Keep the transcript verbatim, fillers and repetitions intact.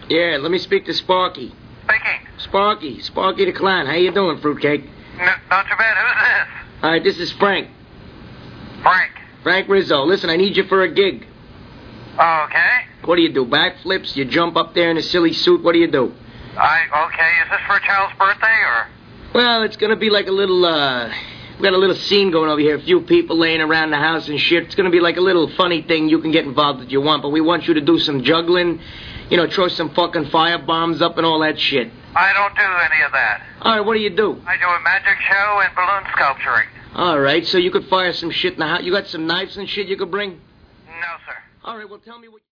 Yeah, let me speak to Sparky. Speaking. Sparky. Sparky the Clown. How you doing, Fruitcake? No, not too bad. Who's this? All right, this is Frank. Frank. Frank Rizzo. Listen, I need you for a gig. Oh, okay. What do you do, backflips? You jump up there in a silly suit? What do you do? I, okay, is this for a child's birthday, or? Well, it's going to be like a little, uh... we got a little scene going over here. A few people laying around the house and shit. It's going to be like a little funny thing. You can get involved if you want, but we want you to do some juggling. You know, throw some fucking fire bombs up and all that shit. I don't do any of that. All right, what do you do? I do a magic show and balloon sculpturing. All right, so you could fire some shit in the house. You got some knives and shit you could bring? No, sir. All right, well, tell me what...